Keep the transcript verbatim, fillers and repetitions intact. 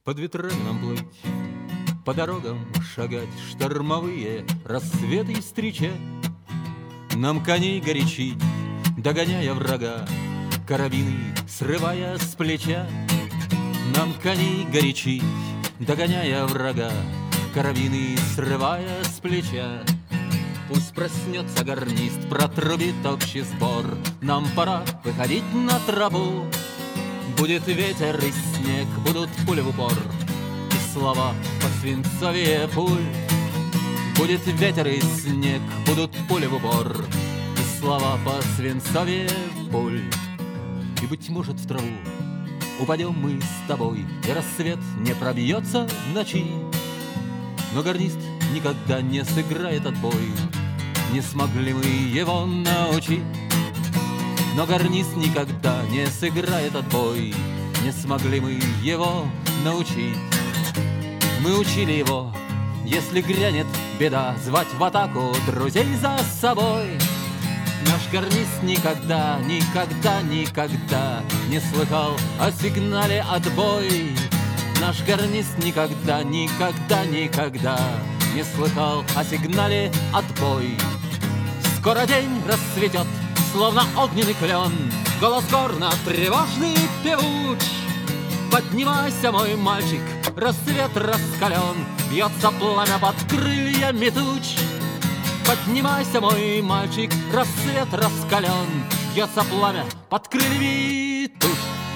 Под ветрами нам плыть, по дорогам шагать, штормовые рассветы встречать. Нам коней горячить, догоняя врага, карабины срывая с плеча. Нам коней горячить, догоняя врага, карабины срывая с плеча. Пусть проснется гарнист, протрубит общий сбор. Нам пора выходить на тропу. Будет ветер и снег, будут пули в упор, и слова посвинцовее пуль. Будет ветер и снег, будут пули в упор, и слова посвинцовее пуль. И, быть может, в траву упадем мы с тобой, и рассвет не пробьется в ночи. Но гарнист никогда не сыграет отбой, не смогли мы его научить. Но гарнист никогда не сыграет отбой, не смогли мы его научить. Мы учили его, если грянет беда, звать в атаку друзей за собой. Наш гарнист никогда, никогда, никогда не слыхал о сигнале «отбой». Наш гарнист никогда, никогда, никогда не слыхал о сигнале «отбой». Скоро день расцветет, словно огненный клен, голос горна тревожный певуч. Поднимайся, мой мальчик, рассвет раскален, бьется пламя под крыльями туч. Поднимайся, мой мальчик, рассвет раскален, бьется пламя под крыльями туч.